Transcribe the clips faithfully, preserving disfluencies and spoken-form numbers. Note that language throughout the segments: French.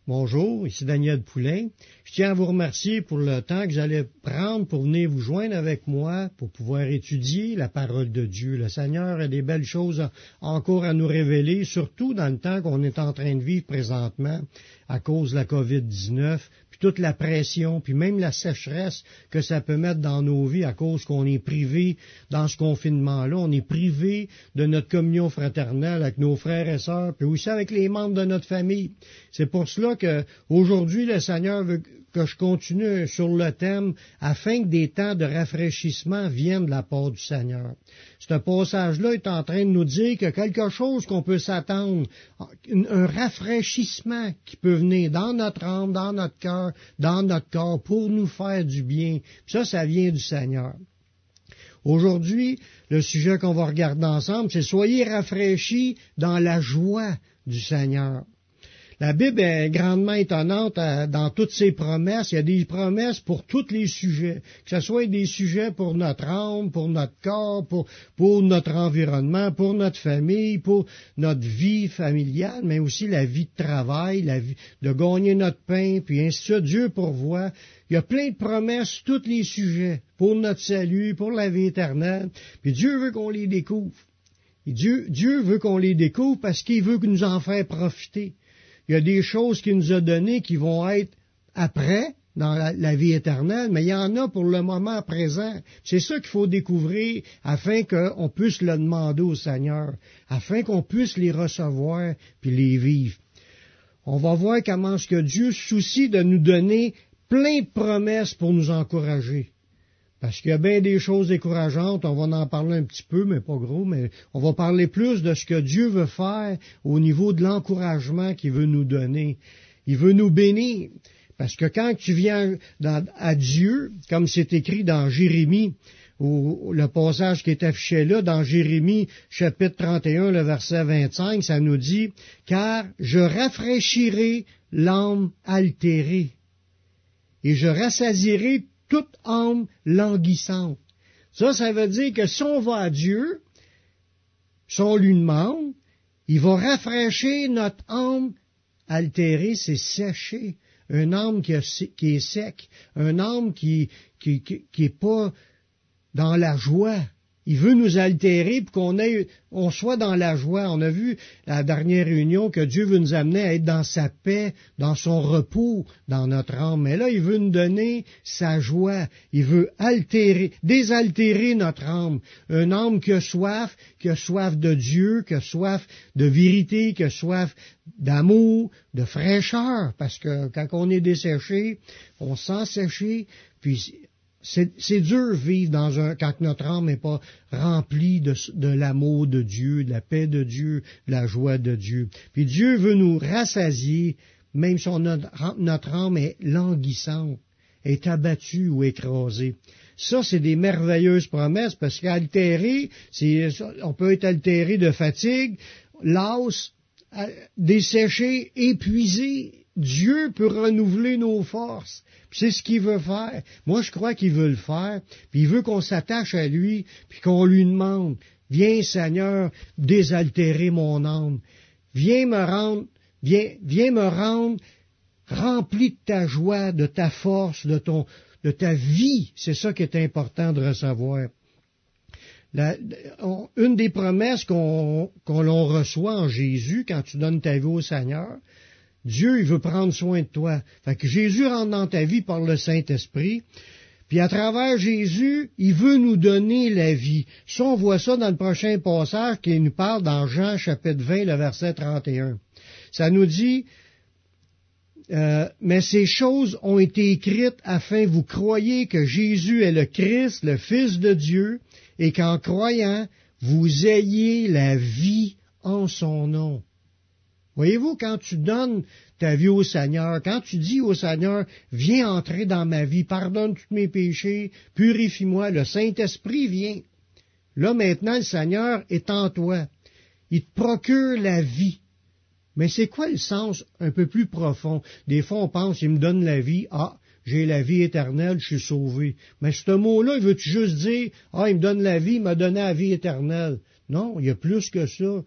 Bonjour, ici Daniel Poulain. Je tiens à vous remercier pour le temps que j'allais prendre pour venir vous joindre avec moi pour pouvoir étudier la parole de Dieu. Le Seigneur a des belles choses encore à nous révéler, surtout dans le temps qu'on est en train de vivre présentement à cause de la covid dix-neuf, puis toute la pression, puis même la sécheresse que ça peut mettre dans nos vies à cause qu'on est privé dans ce confinement-là. On est privé de notre communion fraternelle avec nos frères et sœurs, puis aussi avec les membres de notre famille. C'est pour cela que aujourd'hui le Seigneur veut que je continue sur le thème afin que des temps de rafraîchissement viennent de la part du Seigneur. Ce passage-là est en train de nous dire que quelque chose qu'on peut s'attendre, un rafraîchissement qui peut venir dans notre âme, dans notre cœur, dans notre corps pour nous faire du bien. Puis ça, ça vient du Seigneur. Aujourd'hui, le sujet qu'on va regarder ensemble, c'est « Soyez rafraîchis dans la joie du Seigneur ». La Bible est grandement étonnante dans toutes ses promesses. Il y a des promesses pour tous les sujets, que ce soit des sujets pour notre âme, pour notre corps, pour, pour notre environnement, pour notre famille, pour notre vie familiale, mais aussi la vie de travail, la vie de gagner notre pain, puis ainsi de suite. Dieu pourvoit. Il y a plein de promesses, tous les sujets, pour notre salut, pour la vie éternelle. Puis Dieu veut qu'on les découvre. Et Dieu, Dieu veut qu'on les découvre parce qu'il veut nous en faire profiter. Il y a des choses qu'il nous a données qui vont être après, dans la, la vie éternelle, mais il y en a pour le moment présent. C'est ça qu'il faut découvrir afin qu'on puisse le demander au Seigneur, afin qu'on puisse les recevoir puis les vivre. On va voir comment est-ce que Dieu se soucie de nous donner plein de promesses pour nous encourager. Parce qu'il y a bien des choses décourageantes, on va en parler un petit peu, mais pas gros, mais on va parler plus de ce que Dieu veut faire au niveau de l'encouragement qu'il veut nous donner. Il veut nous bénir. Parce que quand tu viens dans, à Dieu, comme c'est écrit dans Jérémie, ou le passage qui est affiché là, dans Jérémie, chapitre trente et un, le verset vingt-cinq, ça nous dit « Car je rafraîchirai l'âme altérée, et je rassasierai toute âme languissante. » Ça, ça veut dire que si on va à Dieu, si on lui demande, il va rafraîchir notre âme altérée, c'est sécher. Un âme qui, a, qui est sec, un âme qui qui, qui qui est pas dans la joie. Il veut nous altérer pour qu'on ait, on soit dans la joie. On a vu la dernière réunion que Dieu veut nous amener à être dans sa paix, dans son repos, dans notre âme. Mais là, il veut nous donner sa joie. Il veut altérer, désaltérer notre âme. Un âme qui a soif, qui a soif de Dieu, qui a soif de vérité, qui a soif d'amour, de fraîcheur. Parce que quand on est desséché, on se sent séché, puis C'est, c'est dur vivre dans un, quand notre âme n'est pas remplie de, de l'amour de Dieu, de la paix de Dieu, de la joie de Dieu. Puis Dieu veut nous rassasier, même si on a, notre âme est languissante, est abattue ou écrasée. Ça, c'est des merveilleuses promesses, parce qu'altéré, c'est, on peut être altéré de fatigue, lasse, desséché, épuisé. Dieu peut renouveler nos forces. Puis c'est ce qu'il veut faire. Moi, je crois qu'il veut le faire. Puis il veut qu'on s'attache à lui, puis qu'on lui demande, « Viens, Seigneur, désaltérer mon âme. Viens me rendre, viens, viens me rendre rempli de ta joie, de ta force, de ton, de ta vie. » C'est ça qui est important de recevoir. La, on, une des promesses qu'on, qu'on l'on reçoit en Jésus, quand tu donnes ta vie au Seigneur, Dieu, il veut prendre soin de toi. Fait que Jésus rentre dans ta vie par le Saint-Esprit, puis à travers Jésus, il veut nous donner la vie. Ça, on voit ça dans le prochain passage qui nous parle dans Jean chapitre vingt, le verset trente et un. Ça nous dit, euh, « Mais ces choses ont été écrites afin que vous croyiez que Jésus est le Christ, le Fils de Dieu, et qu'en croyant, vous ayez la vie en son nom. » Voyez-vous, quand tu donnes ta vie au Seigneur, quand tu dis au Seigneur, « Viens entrer dans ma vie, pardonne tous mes péchés, purifie-moi », le Saint-Esprit vient. Là, maintenant, le Seigneur est en toi. Il te procure la vie. Mais c'est quoi le sens un peu plus profond? Des fois, on pense, il me donne la vie, ah, j'ai la vie éternelle, je suis sauvé. Mais ce mot-là, il veut-tu juste dire, ah, il me donne la vie, il m'a donné la vie éternelle? Non, il y a plus que ça.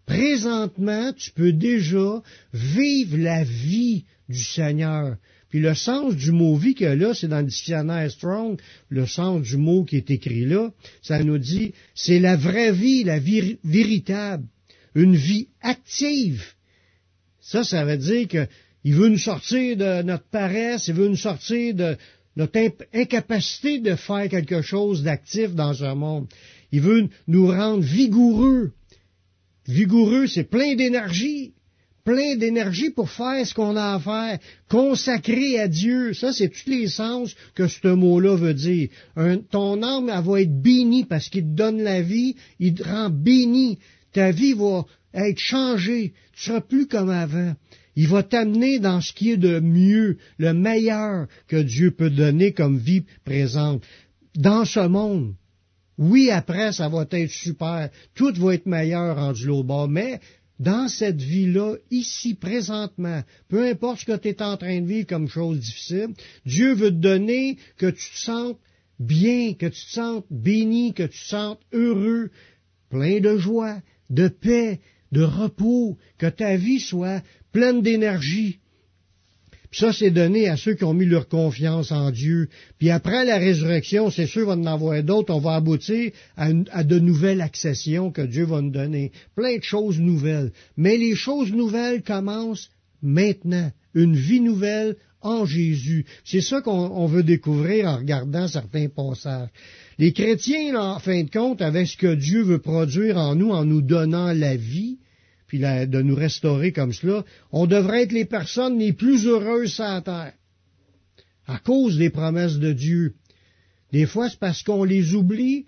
Présentement, tu peux déjà vivre la vie du Seigneur. Puis le sens du mot vie que là, c'est dans le dictionnaire Strong, le sens du mot qui est écrit là, ça nous dit, c'est la vraie vie, la vie véritable, une vie active. Ça, ça veut dire que il veut nous sortir de notre paresse, il veut nous sortir de notre incapacité de faire quelque chose d'actif dans ce monde. Il veut nous rendre vigoureux. Vigoureux, c'est plein d'énergie. Plein d'énergie pour faire ce qu'on a à faire. Consacré à Dieu. Ça, c'est tous les sens que ce mot-là veut dire. Un, ton âme, elle va être bénie parce qu'il te donne la vie. Il te rend béni. Ta vie va être changée. Tu seras plus comme avant. Il va t'amener dans ce qui est de mieux, le meilleur que Dieu peut donner comme vie présente. Dans ce monde, oui, après, ça va être super. Tout va être meilleur rendu l'autre bord. Mais dans cette vie-là, ici, présentement, peu importe ce que tu es en train de vivre comme chose difficile, Dieu veut te donner que tu te sentes bien, que tu te sentes béni, que tu te sentes heureux, plein de joie, de paix, de repos, que ta vie soit pleine d'énergie. Puis ça, c'est donné à ceux qui ont mis leur confiance en Dieu. Puis après la résurrection, c'est sûr, il va en avoir d'autres, on va aboutir à, une, à de nouvelles accessions que Dieu va nous donner. Plein de choses nouvelles. Mais les choses nouvelles commencent maintenant. Une vie nouvelle en Jésus. C'est ça qu'on on veut découvrir en regardant certains passages. Les chrétiens, là, en fin de compte, avec ce que Dieu veut produire en nous, en nous donnant la vie, puis la, de nous restaurer comme cela, on devrait être les personnes les plus heureuses sur la terre, à cause des promesses de Dieu. Des fois, c'est parce qu'on les oublie,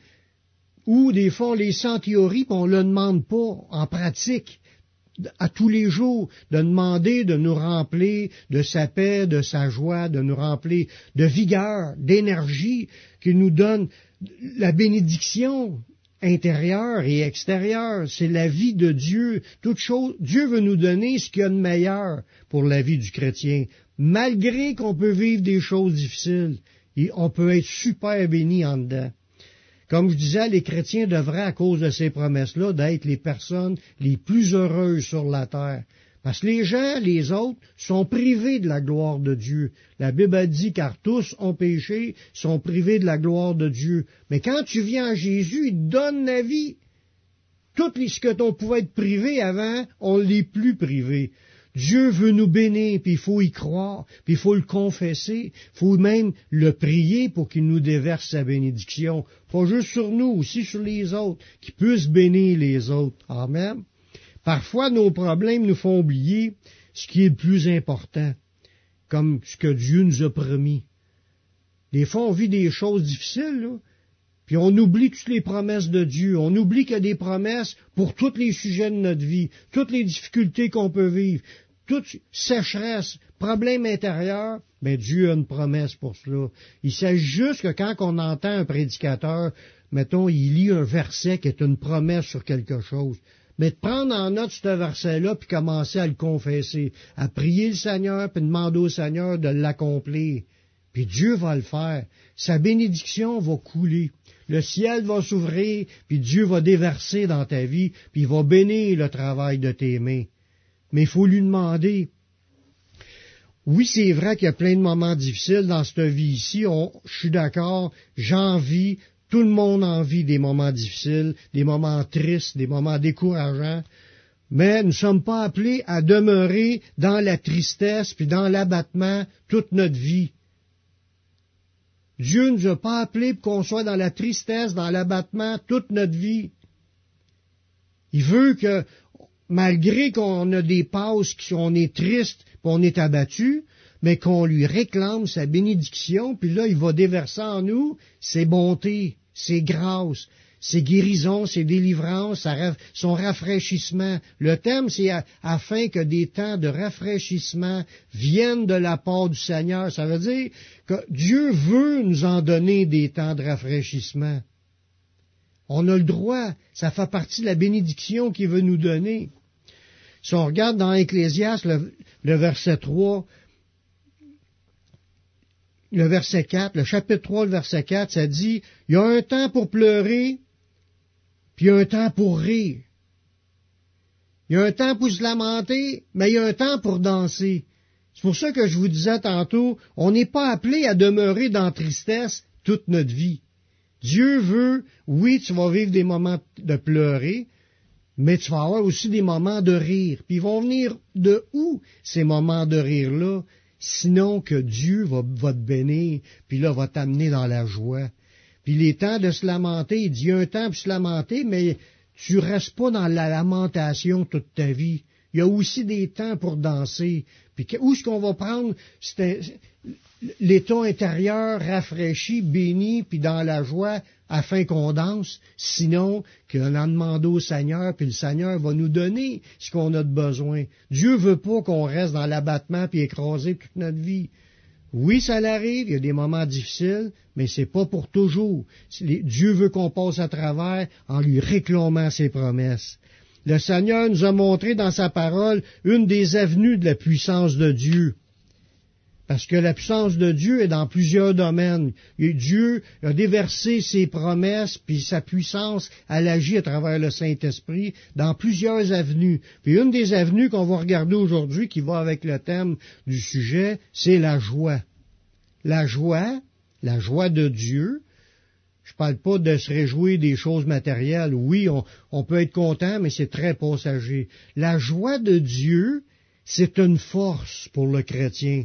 ou des fois, on les sent en théorie, puis on ne le demande pas en pratique, à tous les jours, de demander de nous remplir de sa paix, de sa joie, de nous remplir de vigueur, d'énergie, qui nous donne la bénédiction intérieure et extérieure. C'est la vie de Dieu. Toute chose, Dieu veut nous donner ce qu'il y a de meilleur pour la vie du chrétien. Malgré qu'on peut vivre des choses difficiles, on peut être super béni en dedans. Comme je disais, les chrétiens devraient, à cause de ces promesses-là, d'être les personnes les plus heureuses sur la terre. Parce que les gens, les autres, sont privés de la gloire de Dieu. La Bible a dit, car tous ont péché, sont privés de la gloire de Dieu. Mais quand tu viens à Jésus, il te donne la vie. Tout ce que on pouvait être privé avant, on ne l'est plus privé. Dieu veut nous bénir, puis il faut y croire, puis il faut le confesser, il faut même le prier pour qu'il nous déverse sa bénédiction. Pas juste sur nous, aussi sur les autres, qu'il puisse bénir les autres. Amen. Parfois, nos problèmes nous font oublier ce qui est le plus important, comme ce que Dieu nous a promis. Des fois, on vit des choses difficiles, là, puis on oublie toutes les promesses de Dieu. On oublie qu'il y a des promesses pour tous les sujets de notre vie, toutes les difficultés qu'on peut vivre, toute sécheresse, problème intérieur, mais Dieu a une promesse pour cela. Il s'agit juste que quand on entend un prédicateur, mettons, il lit un verset qui est une promesse sur quelque chose, mais de prendre en note ce verset-là, puis commencer à le confesser, à prier le Seigneur, puis demander au Seigneur de l'accomplir. Puis Dieu va le faire. Sa bénédiction va couler. Le ciel va s'ouvrir, puis Dieu va déverser dans ta vie, puis il va bénir le travail de tes mains. Mais il faut lui demander. Oui, c'est vrai qu'il y a plein de moments difficiles dans cette vie ici. On, je suis d'accord, j'envie, tout le monde envie des moments difficiles, des moments tristes, des moments décourageants. Mais nous ne sommes pas appelés à demeurer dans la tristesse puis dans l'abattement toute notre vie. Dieu ne nous a pas appelés pour qu'on soit dans la tristesse, dans l'abattement toute notre vie. Il veut que, malgré qu'on a des passes, qu'on est triste, qu'on est abattu, mais qu'on lui réclame sa bénédiction, puis là, il va déverser en nous ses bontés, ses grâces, ses guérisons, ses délivrances, son rafraîchissement. Le thème, c'est afin que des temps de rafraîchissement viennent de la part du Seigneur. Ça veut dire que Dieu veut nous en donner des temps de rafraîchissement. On a le droit, ça fait partie de la bénédiction qu'il veut nous donner. Si on regarde dans Ecclésiaste, le, le verset trois, le verset quatre, le chapitre trois, le verset quatre, ça dit, il y a un temps pour pleurer, puis un temps pour rire. Il y a un temps pour se lamenter, mais il y a un temps pour danser. C'est pour ça que je vous disais tantôt, on n'est pas appelé à demeurer dans la tristesse toute notre vie. Dieu veut, oui, tu vas vivre des moments de pleurer, mais tu vas avoir aussi des moments de rire. Puis ils vont venir de où, ces moments de rire-là? Sinon que Dieu va, va te bénir, puis là, va t'amener dans la joie. Puis les temps de se lamenter, il dit, il y a un temps pour se lamenter, mais tu restes pas dans la lamentation toute ta vie. Il y a aussi des temps pour danser. Puis où est-ce qu'on va prendre l'état intérieur rafraîchi, béni, puis dans la joie, afin qu'on danse, sinon qu'on en demande au Seigneur, puis le Seigneur va nous donner ce qu'on a de besoin. Dieu veut pas qu'on reste dans l'abattement puis écrasé toute notre vie. Oui, ça l'arrive, il y a des moments difficiles, mais c'est pas pour toujours. Dieu veut qu'on passe à travers en lui réclamant ses promesses. Le Seigneur nous a montré dans sa parole une des avenues de la puissance de Dieu. Parce que la puissance de Dieu est dans plusieurs domaines. Et Dieu a déversé ses promesses, puis sa puissance, elle agit à travers le Saint-Esprit dans plusieurs avenues. Puis une des avenues qu'on va regarder aujourd'hui, qui va avec le thème du sujet, c'est la joie. La joie, la joie de Dieu. Je parle pas de se réjouir des choses matérielles. Oui, on, on peut être content, mais c'est très passager. La joie de Dieu, c'est une force pour le chrétien.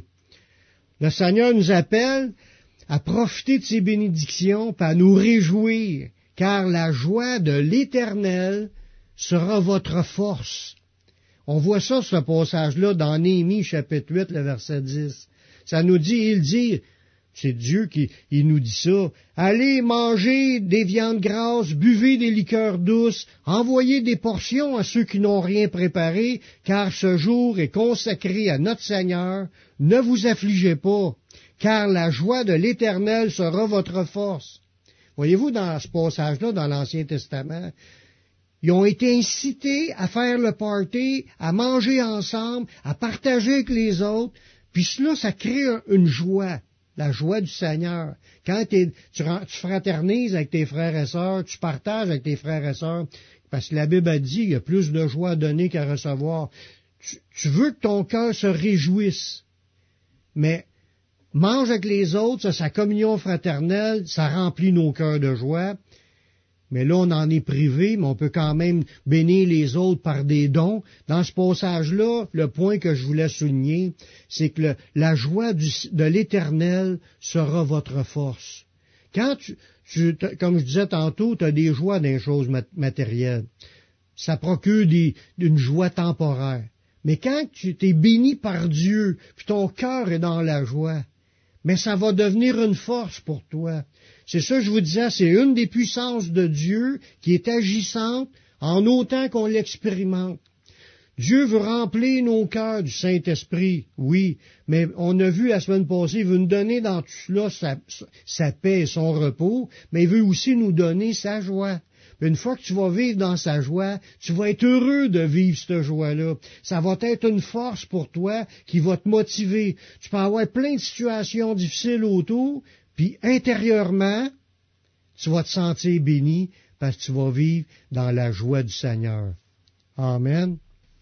Le Seigneur nous appelle à profiter de ses bénédictions, puis à nous réjouir, car la joie de l'Éternel sera votre force. On voit ça, ce passage-là, dans Néhémie, chapitre huit, le verset dix. Ça nous dit, il dit, c'est Dieu qui il nous dit ça, allez manger des viandes grasses, buvez des liqueurs douces, envoyez des portions à ceux qui n'ont rien préparé, car ce jour est consacré à notre Seigneur. Ne vous affligez pas, car la joie de l'Éternel sera votre force. Voyez-vous, dans ce passage-là, dans l'Ancien Testament, ils ont été incités à faire le party, à manger ensemble, à partager avec les autres, puis cela, ça crée une joie. La joie du Seigneur. Quand tu, tu fraternises avec tes frères et sœurs, tu partages avec tes frères et sœurs, parce que la Bible a dit, il y a plus de joie à donner qu'à recevoir. Tu, tu veux que ton cœur se réjouisse, mais mange avec les autres, ça, sa communion fraternelle, ça remplit nos cœurs de joie. Mais là, on en est privé, mais on peut quand même bénir les autres par des dons. Dans ce passage-là, le point que je voulais souligner, c'est que le, la joie du, de l'Éternel sera votre force. Quand tu, tu comme je disais tantôt, tu as des joies dans les choses matérielles. Ça procure des, une joie temporaire. Mais quand tu t'es béni par Dieu, puis ton cœur est dans la joie, mais ça va devenir une force pour toi. C'est ça que je vous disais, c'est une des puissances de Dieu qui est agissante en autant qu'on l'expérimente. Dieu veut remplir nos cœurs du Saint-Esprit, oui, mais on a vu la semaine passée, il veut nous donner dans tout cela sa, sa paix et son repos, mais il veut aussi nous donner sa joie. Une fois que tu vas vivre dans sa joie, tu vas être heureux de vivre cette joie-là. Ça va être une force pour toi qui va te motiver. Tu peux avoir plein de situations difficiles autour, puis intérieurement, tu vas te sentir béni parce que tu vas vivre dans la joie du Seigneur. Amen.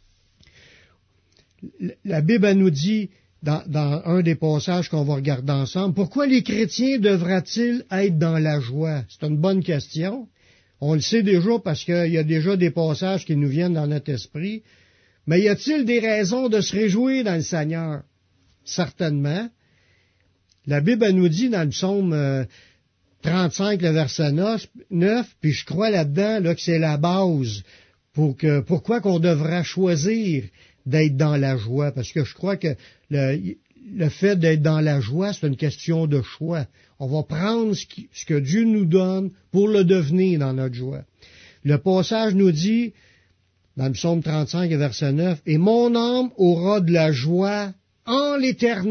La Bible elle nous dit, dans, dans un des passages qu'on va regarder ensemble, pourquoi les chrétiens devraient-ils être dans la joie? C'est une bonne question. On le sait déjà parce qu'il y a déjà des passages qui nous viennent dans notre esprit. Mais y a-t-il des raisons de se réjouir dans le Seigneur? Certainement. La Bible elle nous dit dans le psaume euh, trente-cinq, le verset neuf, puis je crois là-dedans là, que c'est la base pour que pourquoi qu'on devra choisir d'être dans la joie. Parce que je crois que le, le fait d'être dans la joie, c'est une question de choix. On va prendre ce, qui, ce que Dieu nous donne pour le devenir dans notre joie. Le passage nous dit, dans le psaume trente-cinq, verset neuf, « Et mon âme aura de la joie en l'Éternel. »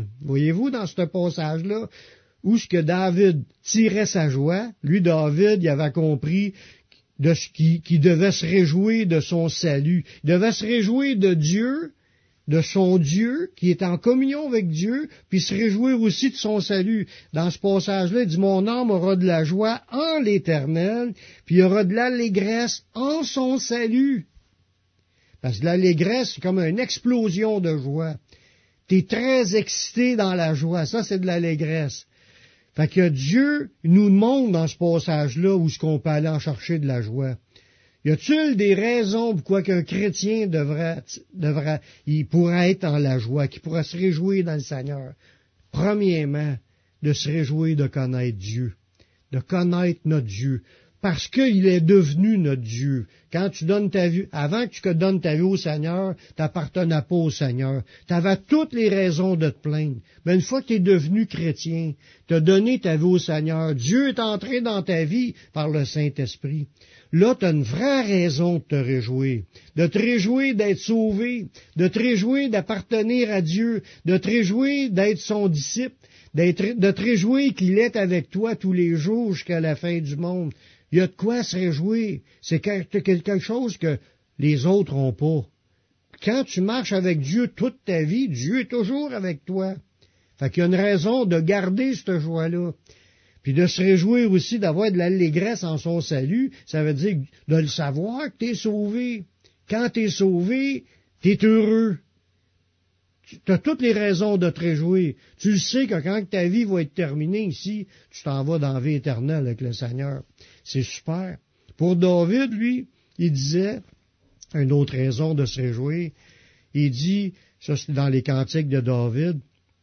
Voyez-vous, dans ce passage-là, où ce que David tirait sa joie, lui, David, il avait compris de ce qui, qui devait se réjouir de son salut. Il devait se réjouir de Dieu, de son Dieu, qui est en communion avec Dieu, puis se réjouir aussi de son salut. Dans ce passage-là, il dit, mon âme aura de la joie en l'Éternel, puis il y aura de l'allégresse en son salut. Parce que l'allégresse, c'est comme une explosion de joie. Tu es très excité dans la joie. Ça, c'est de l'allégresse. Fait que Dieu nous montre dans ce passage-là où est-ce qu'on peut aller en chercher de la joie. Y a-t-il des raisons pourquoi qu'un chrétien devrait, devrait, il pourrait être en la joie, qui pourrait se réjouir dans le Seigneur? Premièrement, de se réjouir de connaître Dieu, de connaître notre Dieu, parce qu'il est devenu notre Dieu. Quand tu donnes ta vie, avant que tu donnes ta vie au Seigneur, t'appartenais pas au Seigneur. Tu avais toutes les raisons de te plaindre. Mais une fois que tu es devenu chrétien, tu as donné ta vie au Seigneur, Dieu est entré dans ta vie par le Saint-Esprit. Là, tu as une vraie raison de te réjouir, de te réjouir d'être sauvé, de te réjouir d'appartenir à Dieu, de te réjouir d'être son disciple, d'être, de te réjouir qu'il est avec toi tous les jours jusqu'à la fin du monde. Il y a de quoi se réjouir. C'est quelque chose que les autres n'ont pas. Quand tu marches avec Dieu toute ta vie, Dieu est toujours avec toi. Fait qu'il y a une raison de garder cette joie-là. Puis de se réjouir aussi d'avoir de l'allégresse en son salut, ça veut dire de le savoir que tu es sauvé. Quand tu es sauvé, tu es heureux. Tu as toutes les raisons de te réjouir. Tu le sais que quand ta vie va être terminée ici, tu t'en vas dans la vie éternelle avec le Seigneur. C'est super. Pour David, lui, il disait, une autre raison de se réjouir, il dit, ça c'est dans les cantiques de David,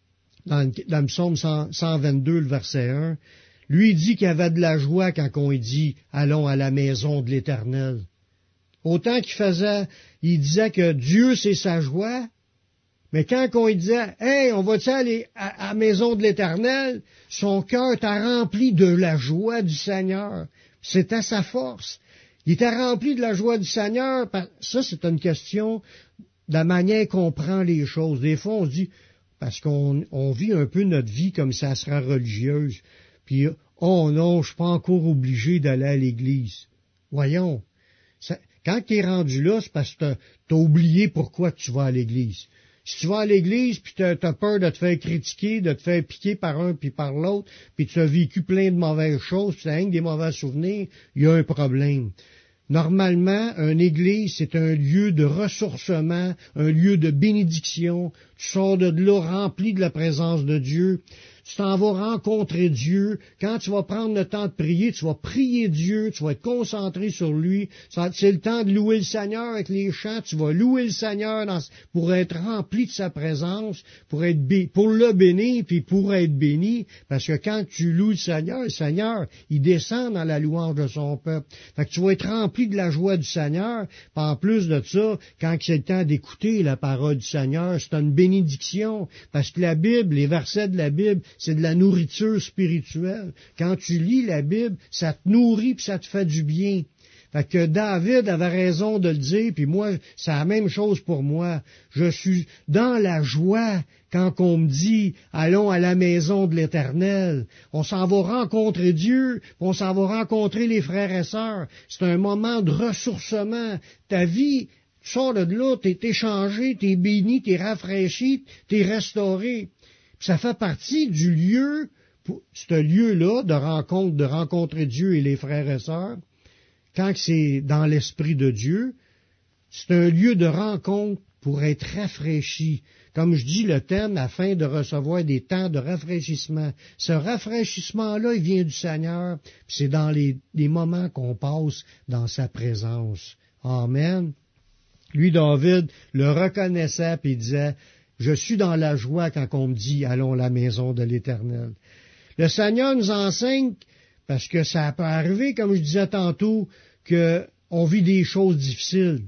dans, dans le psaume cent vingt-deux, le verset un, lui il dit qu'il y avait de la joie quand on dit « Allons à la maison de l'Éternel ». Autant qu'il faisait, il disait que Dieu c'est sa joie, mais quand on lui disait « Hey, on va-tu aller à, à la maison de l'Éternel », son cœur était rempli de la joie du Seigneur. C'était sa force. Il était rempli de la joie du Seigneur. Ça, c'est une question de la manière qu'on prend les choses. Des fois, on se dit, parce qu'on on vit un peu notre vie comme si elle serait religieuse, puis « Oh non, je suis pas encore obligé d'aller à l'Église. » Voyons, ça, quand tu es rendu là, c'est parce que tu as oublié pourquoi tu vas à l'Église. Si tu vas à l'église, puis tu as peur de te faire critiquer, de te faire piquer par un puis par l'autre, puis tu as vécu plein de mauvaises choses, puis tu as rien que des mauvais souvenirs, il y a un problème. Normalement, une église, c'est un lieu de ressourcement, un lieu de bénédiction. Tu sors de là rempli de la présence de Dieu. Tu t'en vas rencontrer Dieu. Quand tu vas prendre le temps de prier, tu vas prier Dieu, tu vas être concentré sur lui. C'est le temps de louer le Seigneur avec les chants. Tu vas louer le Seigneur dans, pour être rempli de sa présence, pour être bé, pour le bénir, puis pour être béni. Parce que quand tu loues le Seigneur, le Seigneur, il descend dans la louange de son peuple. Fait que tu vas être rempli de la joie du Seigneur. Puis en plus de ça, quand c'est le temps d'écouter la parole du Seigneur, c'est une bénédiction. Parce que la Bible, les versets de la Bible, c'est de la nourriture spirituelle. Quand tu lis la Bible, ça te nourrit puis ça te fait du bien. Fait que David avait raison de le dire, puis moi, c'est la même chose pour moi. Je suis dans la joie quand on me dit « Allons à la maison de l'Éternel ». On s'en va rencontrer Dieu, on s'en va rencontrer les frères et sœurs. C'est un moment de ressourcement. Ta vie, tu sors de là, t'es changé, t'es béni, t'es rafraîchi, t'es restauré. Ça fait partie du lieu, ce lieu-là de rencontre, de rencontrer Dieu et les frères et sœurs, quand c'est dans l'Esprit de Dieu, c'est un lieu de rencontre pour être rafraîchi. Comme je dis le thème, afin de recevoir des temps de rafraîchissement. Ce rafraîchissement-là, il vient du Seigneur, puis c'est dans les, les moments qu'on passe dans sa présence. Amen. Lui, David, le reconnaissait, puis il disait, je suis dans la joie quand on me dit « Allons à la maison de l'Éternel ». Le Seigneur nous enseigne, parce que ça peut arriver, comme je disais tantôt, qu'on vit des choses difficiles.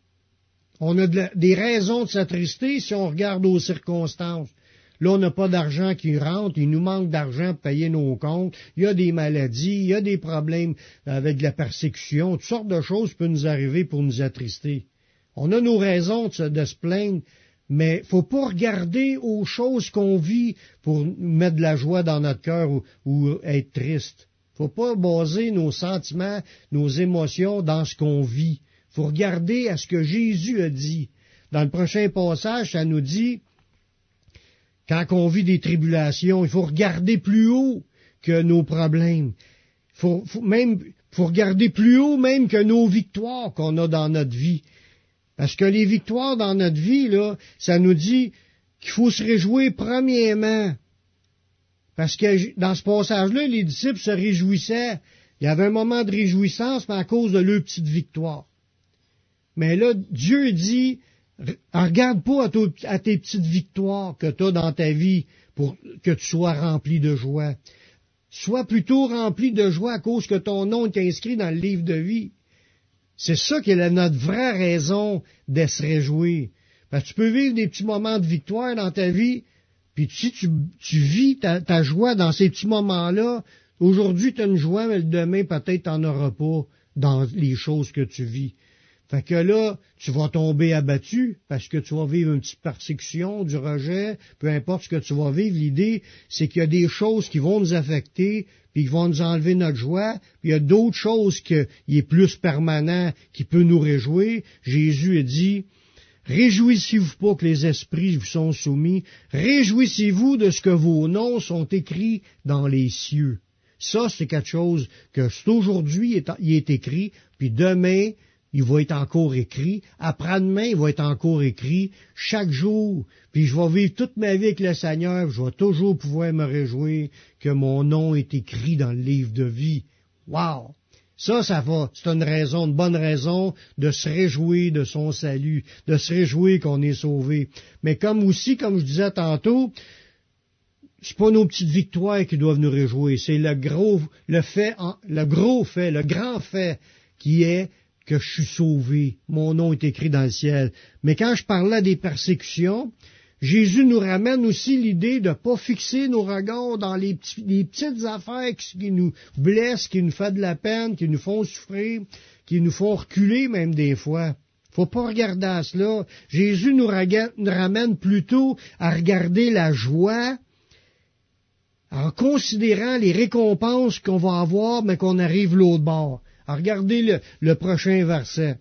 On a de la, des raisons de s'attrister si on regarde aux circonstances. Là, on n'a pas d'argent qui rentre, il nous manque d'argent pour payer nos comptes, il y a des maladies, il y a des problèmes avec de la persécution, toutes sortes de choses peuvent nous arriver pour nous attrister. On a nos raisons de se, de se plaindre, mais faut pas regarder aux choses qu'on vit pour mettre de la joie dans notre cœur ou, ou être triste. Faut pas baser nos sentiments, nos émotions dans ce qu'on vit. Faut regarder à ce que Jésus a dit. Dans le prochain passage, ça nous dit, quand on vit des tribulations, il faut regarder plus haut que nos problèmes. Faut, faut même, faut regarder plus haut même que nos victoires qu'on a dans notre vie. Parce que les victoires dans notre vie, là, ça nous dit qu'il faut se réjouir premièrement. Parce que dans ce passage-là, les disciples se réjouissaient. Il y avait un moment de réjouissance, mais à cause de leur petite victoire. Mais là, Dieu dit, regarde pas à tes petites victoires que tu as dans ta vie pour que tu sois rempli de joie. Sois plutôt rempli de joie à cause que ton nom est inscrit dans le livre de vie. C'est ça qui est notre vraie raison de se réjouir. Parce que tu peux vivre des petits moments de victoire dans ta vie, puis si tu, tu vis ta, ta joie dans ces petits moments-là, aujourd'hui tu as une joie, mais le demain peut-être tu n'en auras pas dans les choses que tu vis. Fait que là, tu vas tomber abattu parce que tu vas vivre une petite persécution, du rejet, peu importe ce que tu vas vivre. L'idée, c'est qu'il y a des choses qui vont nous affecter, puis qui vont nous enlever notre joie, puis il y a d'autres choses qui est plus permanent, qui peut nous réjouir. Jésus a dit, réjouissez-vous pas que les esprits vous sont soumis, réjouissez-vous de ce que vos noms sont écrits dans les cieux. Ça, c'est quelque chose que c'est aujourd'hui, il est écrit, puis demain, il va être encore écrit. Après-demain, il va être encore écrit. Chaque jour. Puis je vais vivre toute ma vie avec le Seigneur. Je vais toujours pouvoir me réjouir que mon nom est écrit dans le livre de vie. Wow! Ça, ça va. C'est une raison, une bonne raison de se réjouir de son salut, de se réjouir qu'on est sauvé. Mais comme aussi, comme je disais tantôt, c'est pas nos petites victoires qui doivent nous réjouir. C'est le gros, le fait, le gros fait, le grand fait qui est que je suis sauvé, mon nom est écrit dans le ciel. Mais quand je parlais des persécutions, Jésus nous ramène aussi l'idée de ne pas fixer nos regards dans les, petits, les petites affaires qui, qui nous blessent, qui nous font de la peine, qui nous font souffrir, qui nous font reculer même des fois. Faut pas regarder à cela. Jésus nous, raga, nous ramène plutôt à regarder la joie en considérant les récompenses qu'on va avoir, mais qu'on arrive l'autre bord. Alors, regardez le, le prochain verset.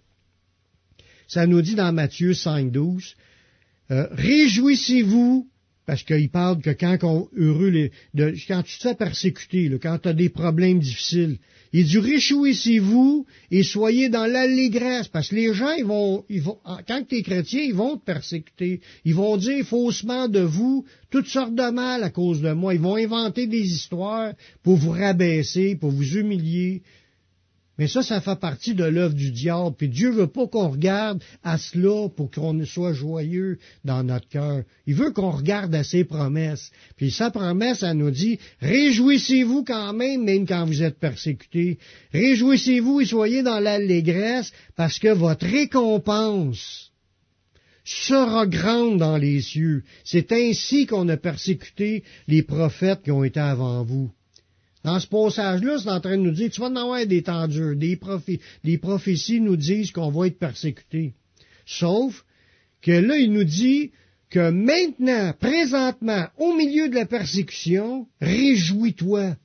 Ça nous dit dans Matthieu cinq, douze, euh, réjouissez-vous, parce qu'il parle que quand on, heureux les, de, quand tu te fais persécuter, là, quand tu as des problèmes difficiles, il dit réjouissez-vous et soyez dans l'allégresse, parce que les gens, ils vont, ils vont, quand tu es chrétien, ils vont te persécuter. Ils vont dire faussement de vous toutes sortes de mal à cause de moi. Ils vont inventer des histoires pour vous rabaisser, pour vous humilier. Mais ça, ça fait partie de l'œuvre du diable. Puis Dieu veut pas qu'on regarde à cela pour qu'on soit joyeux dans notre cœur. Il veut qu'on regarde à ses promesses. Puis sa promesse, elle nous dit, réjouissez-vous quand même, même quand vous êtes persécutés. Réjouissez-vous et soyez dans l'allégresse, parce que votre récompense sera grande dans les cieux. C'est ainsi qu'on a persécuté les prophètes qui ont été avant vous. Dans ce passage-là, c'est en train de nous dire, tu vas en avoir des temps durs, des, prophé- des prophéties nous disent qu'on va être persécuté. Sauf que là, il nous dit que maintenant, présentement, au milieu de la persécution, réjouis-toi.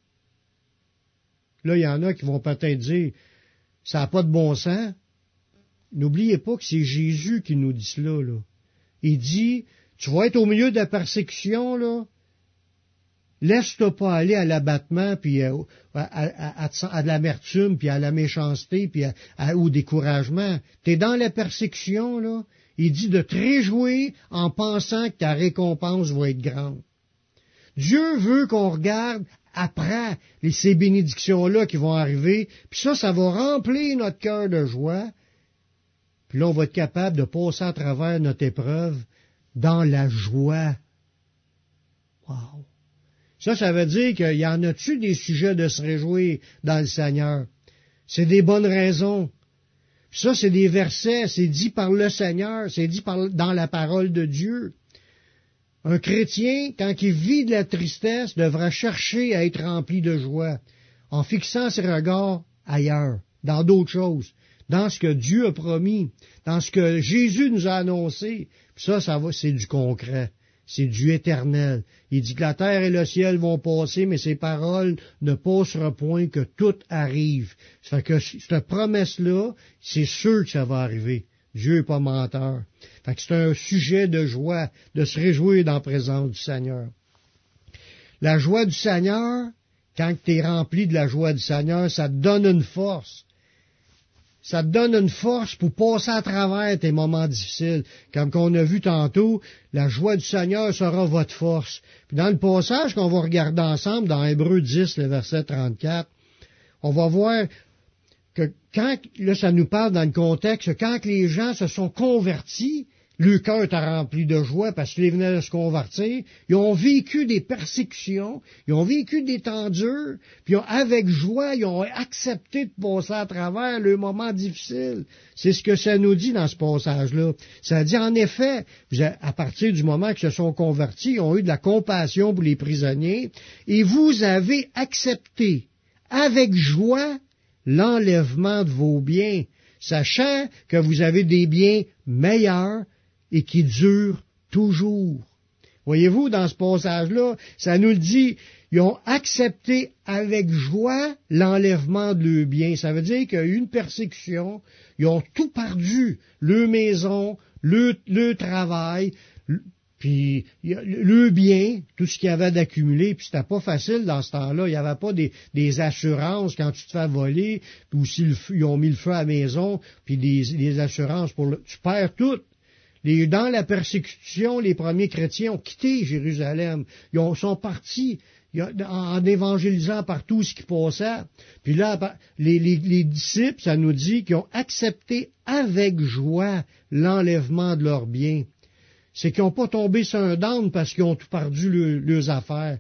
Là, il y en a qui vont peut-être dire, ça n'a pas de bon sens. N'oubliez pas que c'est Jésus qui nous dit cela, là. Il dit, tu vas être au milieu de la persécution, là. Laisse-toi pas aller à l'abattement, puis à, à, à, à de l'amertume, puis à la méchanceté, puis à, à, au découragement. T'es dans la persécution, là. Il dit de te réjouir en pensant que ta récompense va être grande. Dieu veut qu'on regarde après les, ces bénédictions-là qui vont arriver, puis ça, ça va remplir notre cœur de joie. Puis là, on va être capable de passer à travers notre épreuve dans la joie. Wow! Ça, ça veut dire qu'il y en a-tu des sujets de se réjouir dans le Seigneur? C'est des bonnes raisons. Puis ça, c'est des versets, c'est dit par le Seigneur, c'est dit par, dans la parole de Dieu. Un chrétien, quand il vit de la tristesse, devra chercher à être rempli de joie, en fixant ses regards ailleurs, dans d'autres choses, dans ce que Dieu a promis, dans ce que Jésus nous a annoncé. Puis ça, ça va, c'est du concret. C'est du éternel. Il dit que la terre et le ciel vont passer, mais ses paroles ne passeront point, que tout arrive. Ça fait que cette promesse-là, c'est sûr que ça va arriver. Dieu n'est pas menteur. Fait que c'est un sujet de joie, de se réjouir dans la présence du Seigneur. La joie du Seigneur, quand tu es rempli de la joie du Seigneur, ça te donne une force. Ça te donne une force pour passer à travers tes moments difficiles. Comme qu'on a vu tantôt, la joie du Seigneur sera votre force. Puis dans le passage qu'on va regarder ensemble, dans Hébreux dix, le verset trente-quatre, on va voir que quand, là ça nous parle dans le contexte, quand les gens se sont convertis, le cœur était rempli de joie parce qu'ils venaient de se convertir. Ils ont vécu des persécutions, ils ont vécu des temps durs, puis avec joie, ils ont accepté de passer à travers le moment difficile. C'est ce que ça nous dit dans ce passage-là. Ça dit en effet, à partir du moment qu'ils se sont convertis, ils ont eu de la compassion pour les prisonniers, et vous avez accepté avec joie l'enlèvement de vos biens, sachant que vous avez des biens meilleurs et qui durent toujours. Voyez-vous, dans ce passage-là, ça nous le dit, ils ont accepté avec joie l'enlèvement de leurs biens. Ça veut dire qu'il y a eu une persécution, ils ont tout perdu, leur maison, leur, leur travail, puis le bien, tout ce qu'il y avait d'accumuler, puis c'était pas facile dans ce temps-là. Il n'y avait pas des, des assurances quand tu te fais voler, puis aussi le feu, ils ont mis le feu à la maison, puis des, des assurances pour le... Tu perds tout. Les, dans la persécution, les premiers chrétiens ont quitté Jérusalem. Ils ont, sont partis en, en évangélisant partout ce qui passait. Puis là, les, les, les disciples, ça nous dit qu'ils ont accepté avec joie l'enlèvement de leurs biens. C'est qu'ils n'ont pas tombé sur un down parce qu'ils ont tout perdu le, leurs affaires.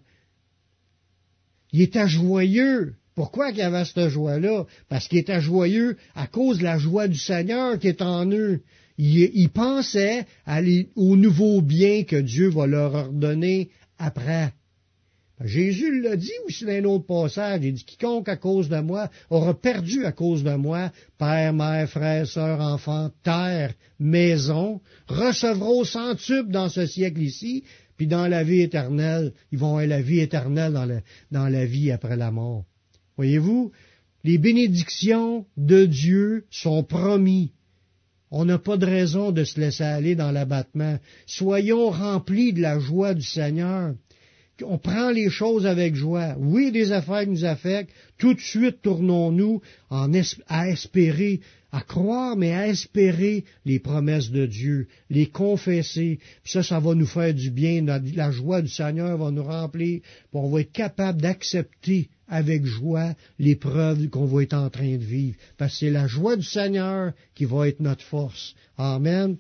Ils étaient joyeux. Pourquoi qu'il y avait cette joie-là? Parce qu'ils étaient joyeux à cause de la joie du Seigneur qui est en eux. Ils, ils pensaient aller aux nouveaux biens que Dieu va leur ordonner après. Jésus l'a dit aussi dans un autre passage. Il dit, quiconque à cause de moi aura perdu à cause de moi, père, mère, frère, sœur, enfant, terre, maison, recevra au centuple dans ce siècle ici, puis dans la vie éternelle, ils vont avoir la vie éternelle dans la, dans la vie après la mort. Voyez-vous, les bénédictions de Dieu sont promises. On n'a pas de raison de se laisser aller dans l'abattement. Soyons remplis de la joie du Seigneur. On prend les choses avec joie. Oui, des affaires qui nous affectent. Tout de suite, tournons-nous en es- à espérer, à croire, mais à espérer les promesses de Dieu, les confesser. Puis ça, ça va nous faire du bien. La, la joie du Seigneur va nous remplir. Puis on va être capable d'accepter avec joie l'épreuve qu'on va être en train de vivre. Parce que c'est la joie du Seigneur qui va être notre force. Amen.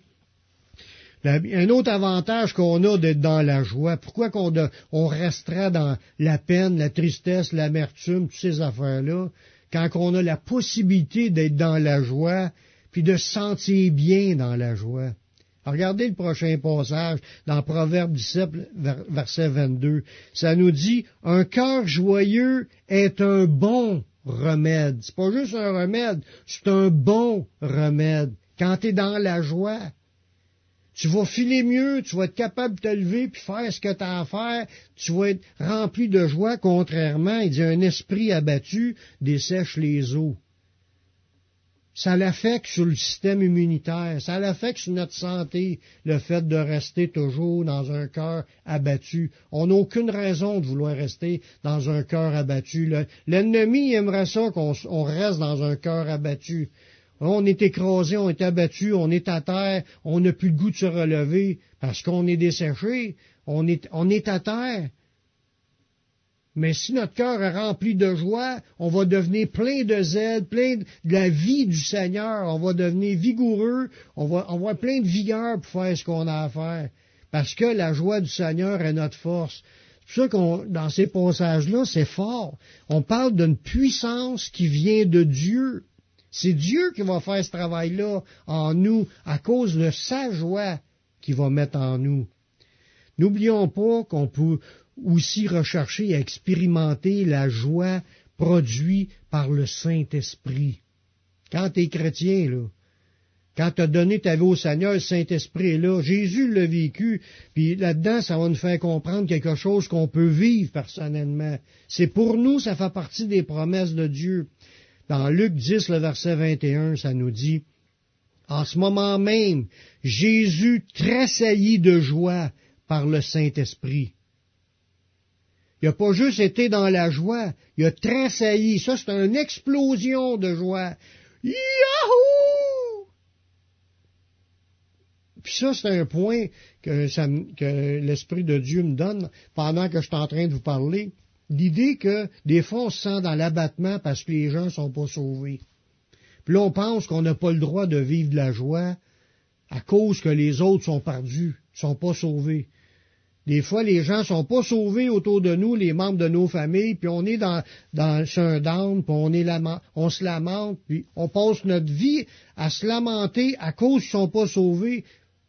Un autre avantage qu'on a d'être dans la joie, pourquoi qu'on de, on resterait dans la peine, la tristesse, l'amertume, toutes ces affaires-là, quand on a la possibilité d'être dans la joie, puis de se sentir bien dans la joie. Alors, regardez le prochain passage, dans Proverbe dix-sept, verset vingt-deux. Ça nous dit, « Un cœur joyeux est un bon remède. » C'est pas juste un remède, c'est un bon remède. Quand tu es dans la joie, tu vas filer mieux, tu vas être capable de te lever puis faire ce que tu as à faire, tu vas être rempli de joie, contrairement, il dit, un esprit abattu dessèche les eaux. Ça l'affecte sur le système immunitaire, ça l'affecte sur notre santé, le fait de rester toujours dans un cœur abattu. On n'a aucune raison de vouloir rester dans un cœur abattu. L'ennemi aimerait ça qu'on on reste dans un cœur abattu. On est écrasé, on est abattu, on est à terre, on n'a plus le goût de se relever parce qu'on est desséché, on est, on est à terre. Mais si notre cœur est rempli de joie, on va devenir plein de zèle, plein de la vie du Seigneur, on va devenir vigoureux, on va avoir plein de vigueur pour faire ce qu'on a à faire. Parce que la joie du Seigneur est notre force. C'est pour ça qu'on, dans ces passages-là, c'est fort. On parle d'une puissance qui vient de Dieu. C'est Dieu qui va faire ce travail-là en nous à cause de sa joie qu'il va mettre en nous. N'oublions pas qu'on peut aussi rechercher et expérimenter la joie produite par le Saint-Esprit. Quand tu es chrétien, là, quand tu as donné ta vie au Seigneur, le Saint-Esprit est là. Jésus l'a vécu, puis là-dedans, ça va nous faire comprendre quelque chose qu'on peut vivre personnellement. C'est pour nous, ça fait partie des promesses de Dieu. Dans Luc dix, le verset vingt et un, ça nous dit, « En ce moment même, Jésus tressaillit de joie par le Saint-Esprit. » Il n'a pas juste été dans la joie, il a tressailli. Ça, c'est une explosion de joie. Yahoo! Puis ça, c'est un point que, ça, que l'Esprit de Dieu me donne pendant que je suis en train de vous parler. L'idée que des fois, on se sent dans l'abattement parce que les gens ne sont pas sauvés. Puis là, on pense qu'on n'a pas le droit de vivre de la joie à cause que les autres sont perdus, ne sont pas sauvés. Des fois, les gens ne sont pas sauvés autour de nous, les membres de nos familles, puis on est dans, dans sur un down, puis on, est lament, on se lamente, puis on passe notre vie à se lamenter à cause qu'ils ne sont pas sauvés.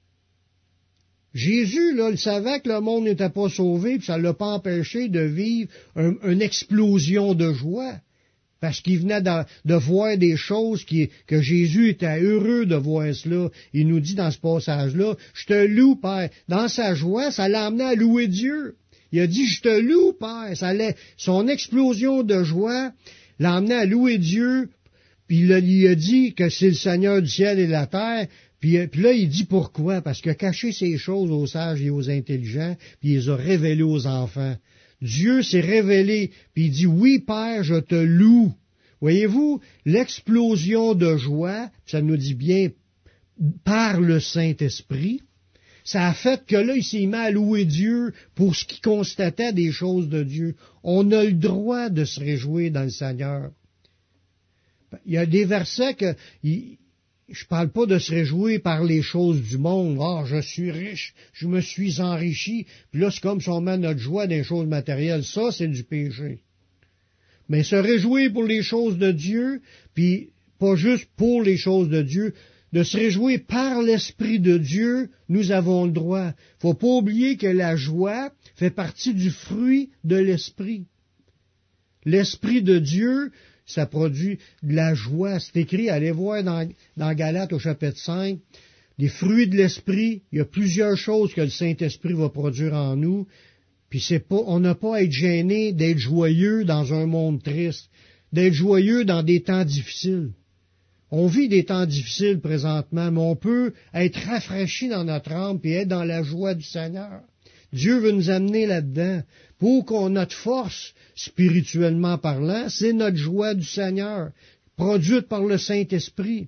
Jésus, là, il savait que le monde n'était pas sauvé, puis ça ne l'a pas empêché de vivre un, une explosion de joie. Parce qu'il venait de, de voir des choses qui, que Jésus était heureux de voir cela. Il nous dit dans ce passage-là, « Je te loue, Père. » Dans sa joie, ça l'a amené à louer Dieu. Il a dit, « Je te loue, Père. » Ça allait, son explosion de joie l'a amené à louer Dieu. Puis il, il a dit que c'est le Seigneur du ciel et de la terre. Puis, puis là, il dit pourquoi. Parce qu'il a caché ces choses aux sages et aux intelligents, puis il les a révélées aux enfants. Dieu s'est révélé, puis il dit, « Oui, Père, je te loue. » Voyez-vous, l'explosion de joie, ça nous dit bien par le Saint-Esprit, ça a fait que là, il s'est mis à louer Dieu pour ce qu'il constatait des choses de Dieu. On a le droit de se réjouir dans le Seigneur. Il y a des versets que... Il, je parle pas de se réjouir par les choses du monde. Ah, oh, je suis riche, je me suis enrichi. Puis là, c'est comme si on met notre joie dans les choses matérielles. Ça, c'est du péché. Mais se réjouir pour les choses de Dieu, puis pas juste pour les choses de Dieu, de se réjouir par l'Esprit de Dieu, nous avons le droit. Faut pas oublier que la joie fait partie du fruit de l'Esprit. L'Esprit de Dieu, ça produit de la joie. C'est écrit, allez voir dans, dans Galates au chapitre cinq, les fruits de l'Esprit, il y a plusieurs choses que le Saint-Esprit va produire en nous. Puis c'est pas, on n'a pas à être gêné d'être joyeux dans un monde triste, d'être joyeux dans des temps difficiles. On vit des temps difficiles présentement, mais on peut être rafraîchi dans notre âme et être dans la joie du Seigneur. Dieu veut nous amener là-dedans pour qu'on notre force, spirituellement parlant, c'est notre joie du Seigneur, produite par le Saint-Esprit.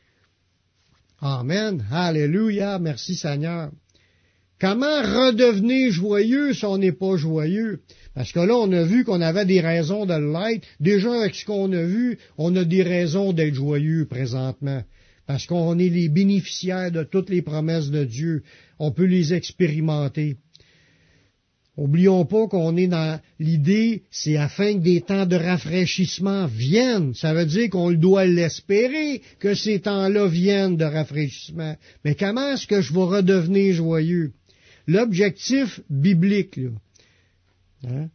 Amen. Alléluia. Merci Seigneur. Comment redevenir joyeux si on n'est pas joyeux? Parce que là, on a vu qu'on avait des raisons de l'être. Déjà, avec ce qu'on a vu, on a des raisons d'être joyeux présentement. Parce qu'on est les bénéficiaires de toutes les promesses de Dieu. On peut les expérimenter. Oublions pas qu'on est dans l'idée, c'est afin que des temps de rafraîchissement viennent. Ça veut dire qu'on doit l'espérer que ces temps-là viennent de rafraîchissement. Mais comment est-ce que je vais redevenir joyeux? L'objectif biblique, là. Hein?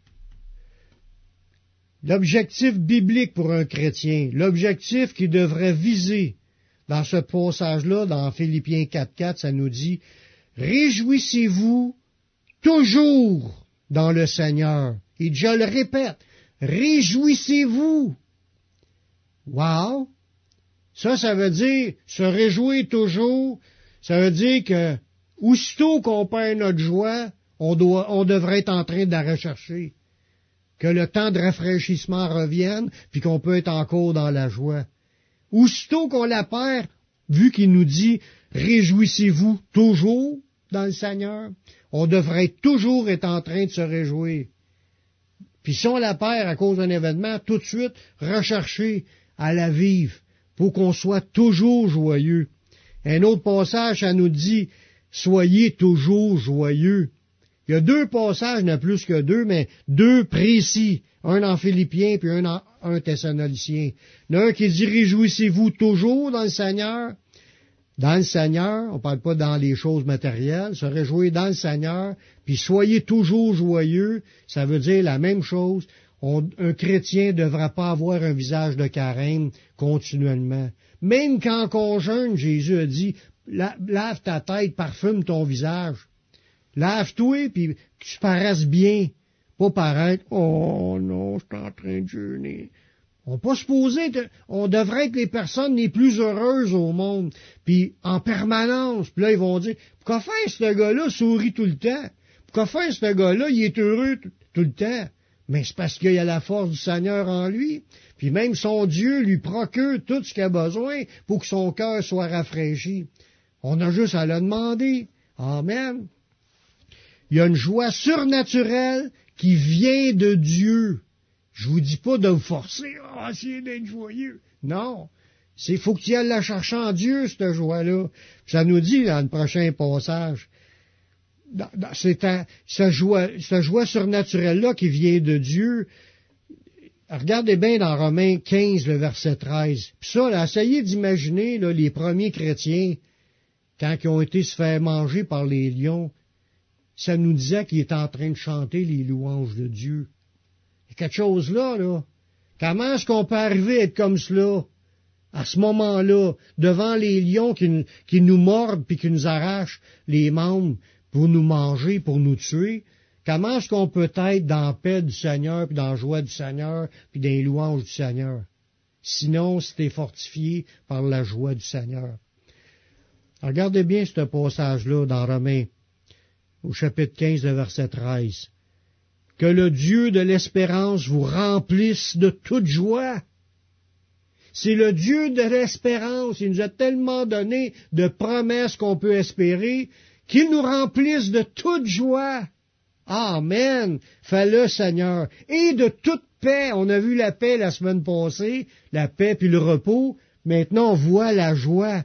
L'objectif biblique pour un chrétien, l'objectif qui devrait viser dans ce passage-là, dans Philippiens quatre quatre, ça nous dit « Réjouissez-vous toujours dans le Seigneur. » Et je le répète, réjouissez-vous. Wow! Ça, ça veut dire se réjouir toujours. Ça veut dire que aussitôt qu'on perd notre joie, on, doit, on devrait être en train de la rechercher. Que le temps de rafraîchissement revienne, puis qu'on peut être encore dans la joie. Aussitôt qu'on la perd, vu qu'il nous dit « Réjouissez-vous toujours dans le Seigneur », on devrait toujours être en train de se réjouir. Puis si on la perd à cause d'un événement, tout de suite, rechercher à la vivre, pour qu'on soit toujours joyeux. Un autre passage, ça nous dit « Soyez toujours joyeux ». Il y a deux passages, il n'y en a plus que deux, mais deux précis, un en Philippiens puis un en un Thessaloniciens. Il y en a un qui dit « Réjouissez-vous toujours dans le Seigneur ». Dans le Seigneur, on ne parle pas dans les choses matérielles, se réjouir dans le Seigneur, puis soyez toujours joyeux, ça veut dire la même chose. On, un chrétien ne devra pas avoir un visage de carême continuellement. Même quand on jeûne, Jésus a dit, la, lave ta tête, parfume ton visage. Lave-toi, puis que tu paraisses bien. Pas paraître, oh non, je suis en train de jeûner. On n'est pas supposé, on devrait être les personnes les plus heureuses au monde, puis en permanence. Puis là, ils vont dire, pourquoi faire ce gars-là sourit tout le temps? Pourquoi faire ce gars-là, il est heureux tout, tout le temps? Mais c'est parce qu'il y a la force du Seigneur en lui. Puis même son Dieu lui procure tout ce qu'il a besoin pour que son cœur soit rafraîchi. On a juste à le demander. Amen. Il y a une joie surnaturelle qui vient de Dieu. Je vous dis pas de vous forcer à oh, essayer d'être joyeux. Non. C'est faut que tu ailles la chercher en Dieu, cette joie-là. Ça nous dit dans le prochain passage. C'est un, cette joie, cette joie surnaturelle-là qui vient de Dieu. Regardez bien dans Romains quinze, le verset treize. Puis ça, là, essayez d'imaginer là, les premiers chrétiens, quand ils ont été se faire manger par les lions, ça nous disait qu'ils étaient en train de chanter les louanges de Dieu. Il y a quelque chose là, là. Comment est-ce qu'on peut arriver à être comme cela, à ce moment-là, devant les lions qui, qui nous mordent puis qui nous arrachent les membres pour nous manger, pour nous tuer? Comment est-ce qu'on peut être dans la paix du Seigneur, puis dans la joie du Seigneur, puis dans les louanges du Seigneur? Sinon, si t'es fortifié par la joie du Seigneur. Regardez bien ce passage-là dans Romains, au chapitre quinze, le verset treize. Que le Dieu de l'espérance vous remplisse de toute joie. C'est le Dieu de l'espérance. Il nous a tellement donné de promesses qu'on peut espérer, qu'il nous remplisse de toute joie. Amen. Fais-le, Seigneur. Et de toute paix. On a vu la paix la semaine passée, la paix puis le repos. Maintenant, on voit la joie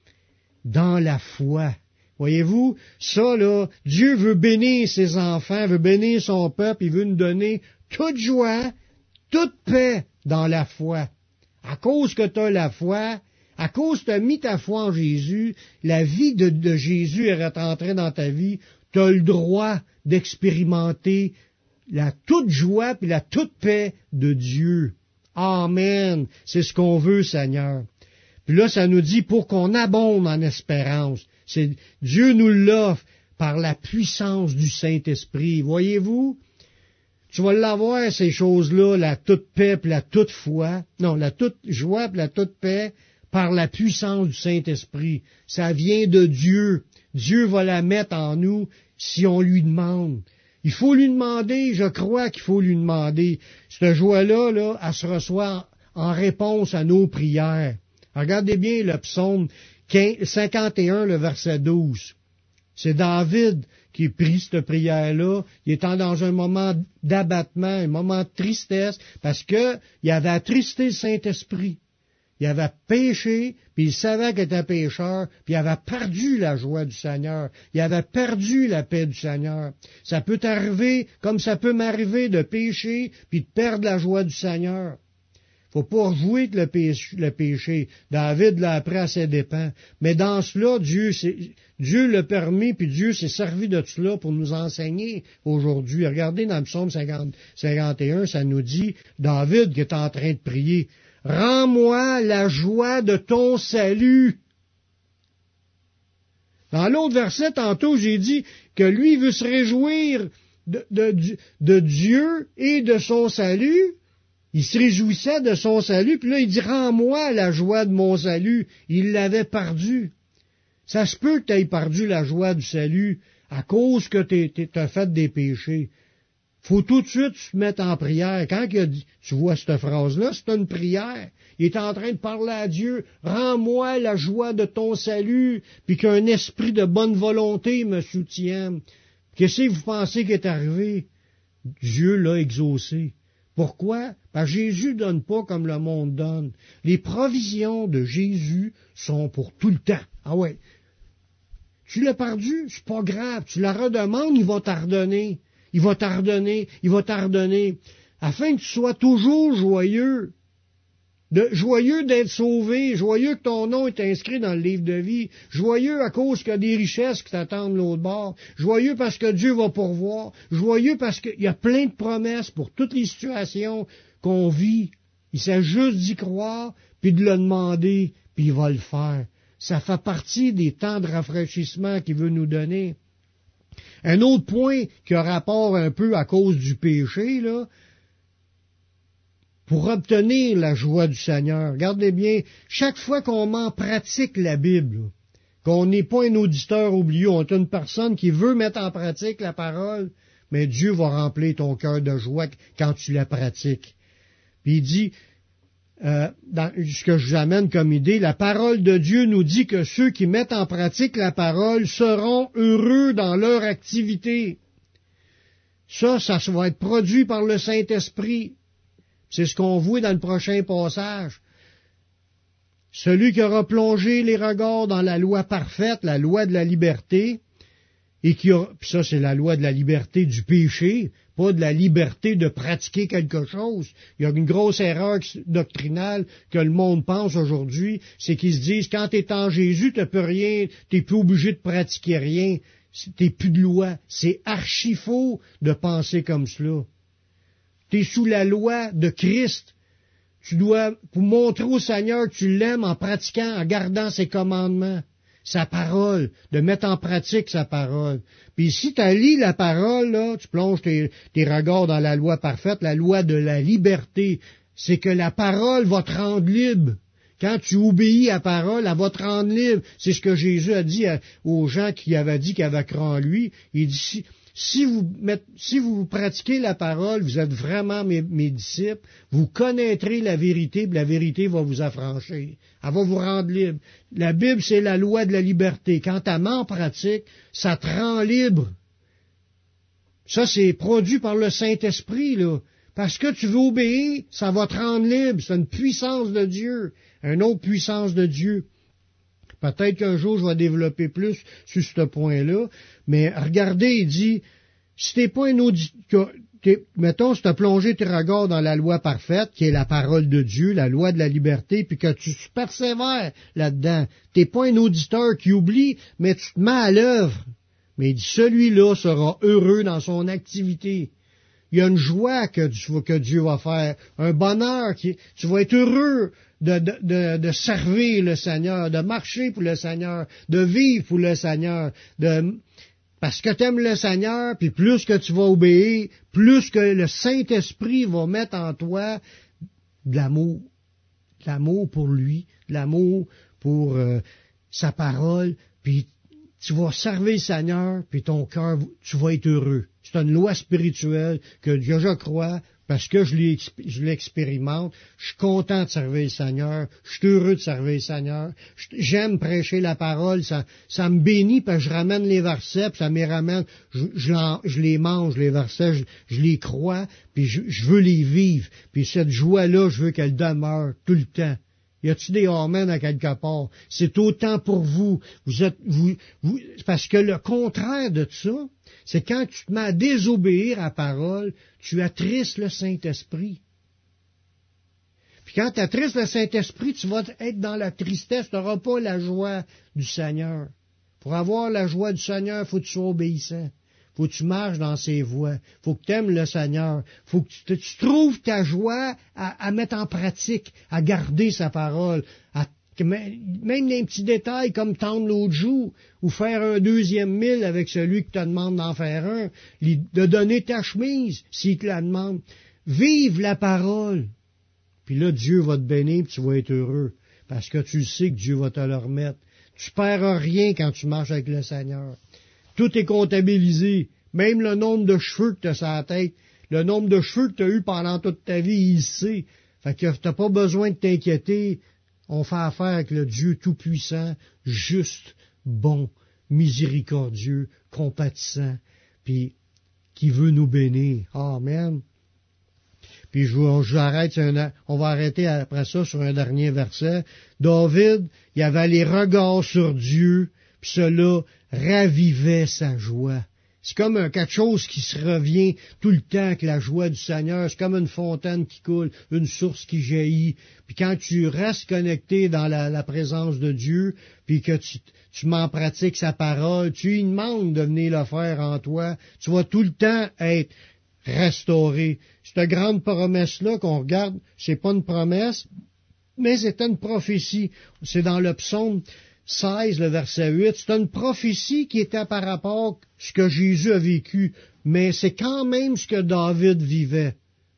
dans la foi. Voyez-vous, ça, là, Dieu veut bénir ses enfants, veut bénir son peuple, il veut nous donner toute joie, toute paix dans la foi. À cause que tu as la foi, à cause que tu as mis ta foi en Jésus, la vie de, de Jésus est rentrée dans ta vie, tu as le droit d'expérimenter la toute joie et la toute paix de Dieu. Amen. C'est ce qu'on veut, Seigneur. Puis là, ça nous dit pour qu'on abonde en espérance. C'est, Dieu nous l'offre par la puissance du Saint-Esprit. Voyez-vous? Tu vas l'avoir, ces choses-là, la toute paix et la toute foi. Non, la toute joie et la toute paix par la puissance du Saint-Esprit. Ça vient de Dieu. Dieu va la mettre en nous si on lui demande. Il faut lui demander, je crois qu'il faut lui demander. Cette joie-là, là, elle se reçoit en réponse à nos prières. Regardez bien le psaume cinquante et un, le verset douze. C'est David qui prie cette prière-là. Il est dans un moment d'abattement, un moment de tristesse, parce que il avait attristé le Saint-Esprit. Il avait péché, puis il savait qu'il était pécheur, puis il avait perdu la joie du Seigneur. Il avait perdu la paix du Seigneur. Ça peut t'arriver, comme ça peut m'arriver, de pécher, puis de perdre la joie du Seigneur. Faut pas rejouer le péché, le péché. David l'a appris à ses dépens. Mais dans cela, Dieu, Dieu l'a permis, puis Dieu s'est servi de cela pour nous enseigner aujourd'hui. Regardez dans le psaume cinquante, cinquante et un, ça nous dit, David qui est en train de prier, « Rends-moi la joie de ton salut. » Dans l'autre verset, tantôt, j'ai dit que lui veut se réjouir de, de, de Dieu et de son salut. Il se réjouissait de son salut, puis là, il dit, rends-moi la joie de mon salut. Il l'avait perdu. Ça se peut que tu aies perdu la joie du salut à cause que tu as fait des péchés. Faut tout de suite se mettre en prière. Quand il a dit, tu vois cette phrase-là, c'est une prière. Il est en train de parler à Dieu, rends-moi la joie de ton salut, puis qu'un esprit de bonne volonté me soutienne. Qu'est-ce que vous pensez qui est arrivé? Dieu l'a exaucé. Pourquoi? Parce que Jésus donne pas comme le monde donne. Les provisions de Jésus sont pour tout le temps. Ah ouais. Tu l'as perdu, c'est pas grave. Tu la redemandes, il va t'ardonner. Il va t'ardonner, il va t'ardonner. Afin que tu sois toujours joyeux. De, joyeux d'être sauvé, joyeux que ton nom est inscrit dans le livre de vie, joyeux à cause qu'il y a des richesses qui t'attendent de l'autre bord, joyeux parce que Dieu va pourvoir, joyeux parce qu'il y a plein de promesses pour toutes les situations qu'on vit. Il s'agit juste d'y croire, puis de le demander, puis il va le faire. Ça fait partie des temps de rafraîchissement qu'il veut nous donner. Un autre point qui a rapport un peu à cause du péché, là, pour obtenir la joie du Seigneur. Regardez bien, chaque fois qu'on m'en pratique la Bible, qu'on n'est pas un auditeur oublié, on est une personne qui veut mettre en pratique la parole, mais Dieu va remplir ton cœur de joie quand tu la pratiques. Puis il dit, euh, dans ce que je vous amène comme idée, la parole de Dieu nous dit que ceux qui mettent en pratique la parole seront heureux dans leur activité. Ça, ça va être produit par le Saint-Esprit. C'est ce qu'on voit dans le prochain passage. Celui qui aura plongé les regards dans la loi parfaite, la loi de la liberté, et qui aura, puis ça c'est la loi de la liberté du péché, pas de la liberté de pratiquer quelque chose. Il y a une grosse erreur doctrinale que le monde pense aujourd'hui, c'est qu'ils se disent, quand tu es en Jésus, tu n'as plus rien, tu n'es plus obligé de pratiquer rien, tu n'es plus de loi. C'est archi faux de penser comme cela. Tu es sous la loi de Christ. Tu dois, pour montrer au Seigneur que tu l'aimes en pratiquant, en gardant ses commandements, sa parole, de mettre en pratique sa parole. Puis si tu lis la parole, là, tu plonges tes, tes regards dans la loi parfaite, la loi de la liberté, c'est que la parole va te rendre libre. Quand tu obéis à la parole, elle va te rendre libre. C'est ce que Jésus a dit à, aux gens qui avaient dit qu'ils avaient cru en lui. Il dit, si, si, vous, mettez, si vous pratiquez la parole, vous êtes vraiment mes, mes disciples, vous connaîtrez la vérité, puis la vérité va vous affranchir. Elle va vous rendre libre. La Bible, c'est la loi de la liberté. Quand tu mets en pratique, ça te rend libre. Ça, c'est produit par le Saint-Esprit, là. Parce que tu veux obéir, ça va te rendre libre. C'est une puissance de Dieu. Une autre puissance de Dieu. Peut-être qu'un jour, je vais développer plus sur ce point-là. Mais regardez, il dit, si t'es pas un auditeur, mettons, si tu as plongé tes regards dans la loi parfaite, qui est la parole de Dieu, la loi de la liberté, puis que tu persévères là-dedans, t'es pas un auditeur qui oublie, mais tu te mets à l'œuvre. Mais il dit, celui-là sera heureux dans son activité. Il y a une joie que, que Dieu va faire, un bonheur, qui, tu vas être heureux de, de, de, de servir le Seigneur, de marcher pour le Seigneur, de vivre pour le Seigneur, de, parce que tu aimes le Seigneur, puis plus que tu vas obéir, plus que le Saint-Esprit va mettre en toi de l'amour, de l'amour pour lui, de l'amour pour euh, sa parole, puis tu vas servir le Seigneur, puis ton cœur, tu vas être heureux. C'est une loi spirituelle que je crois, parce que je l'expérimente. Je suis content de servir le Seigneur. Je suis heureux de servir le Seigneur. J'aime prêcher la parole. Ça, ça me bénit, parce que je ramène les versets, puis ça me ramène. Je, je, je les mange, les versets, je, je les crois, puis je, je veux les vivre. Puis cette joie-là, je veux qu'elle demeure tout le temps. Y a-t-il des amen à quelque part? C'est autant pour vous. Vous êtes, vous, vous, parce que le contraire de ça, c'est quand tu te mets à désobéir à la parole, tu attristes le Saint-Esprit. Puis quand tu attristes le Saint-Esprit, tu vas être dans la tristesse, tu n'auras pas la joie du Seigneur. Pour avoir la joie du Seigneur, il faut que tu sois obéissant. Faut que tu marches dans ses voies. Faut que tu aimes le Seigneur. Faut que tu, tu trouves ta joie à, à mettre en pratique, à garder sa parole, à, même des petits détails comme tendre l'autre joue ou faire un deuxième mille avec celui qui te demande d'en faire un, de donner ta chemise s'il te la demande. Vive la parole. Puis là, Dieu va te bénir, puis tu vas être heureux, parce que tu sais que Dieu va te le remettre. Tu perds rien quand tu marches avec le Seigneur. Tout est comptabilisé. Même le nombre de cheveux que tu as sur la tête, le nombre de cheveux que tu as eu pendant toute ta vie, il sait. Fait que tu n'as pas besoin de t'inquiéter. On fait affaire avec le Dieu tout-puissant, juste, bon, miséricordieux, compatissant, puis qui veut nous bénir. Amen. Puis je, je arrête, on va arrêter après ça sur un dernier verset. David, il avait les regards sur Dieu, puis cela ravivait sa joie. C'est comme un, quelque chose qui se revient tout le temps avec la joie du Seigneur. C'est comme une fontaine qui coule, une source qui jaillit. Puis quand tu restes connecté dans la, la présence de Dieu, puis que tu, tu m'en pratiques sa parole, tu lui demandes de venir le faire en toi, tu vas tout le temps être restauré. Cette grande promesse-là qu'on regarde, c'est pas une promesse, mais c'est une prophétie. C'est dans le psaume seize, le verset huit, c'est une prophétie qui était par rapport à ce que Jésus a vécu, mais c'est quand même ce que David vivait.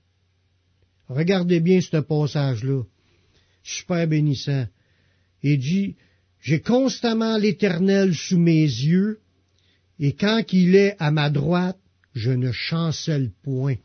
Regardez bien ce passage-là. Super bénissant. Il dit, « J'ai constamment l'Éternel sous mes yeux, et quand il est à ma droite, je ne chancelle point.